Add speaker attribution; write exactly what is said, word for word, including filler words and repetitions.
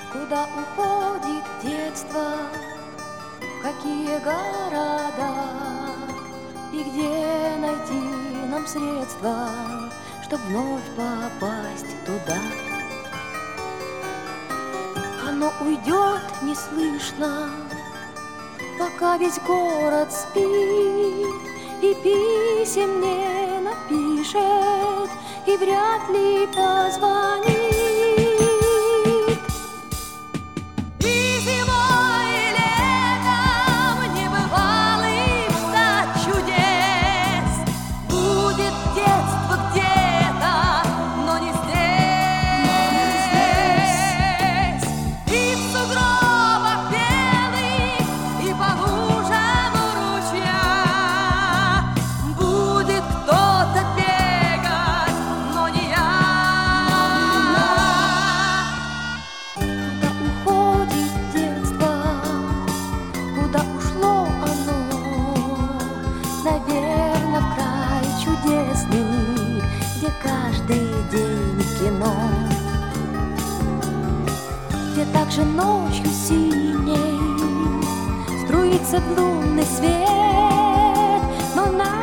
Speaker 1: Куда уходит детство, в какие города, и где найти нам средства, чтоб вновь попасть туда. Оно уйдет неслышно, пока весь город спит, и писем не напишет, и вряд ли позвонит. И зимой, и летом небывалых ждать чудес. Будет детство где-то, но не здесь. И в сугробах белых, и по лужам ручья будет кто-то бегать, но не я. Куда уходит детство, куда ушло оно? Наверно, в край чудесный, где каждый день кино, где также ночью синей струится лунный свет, но на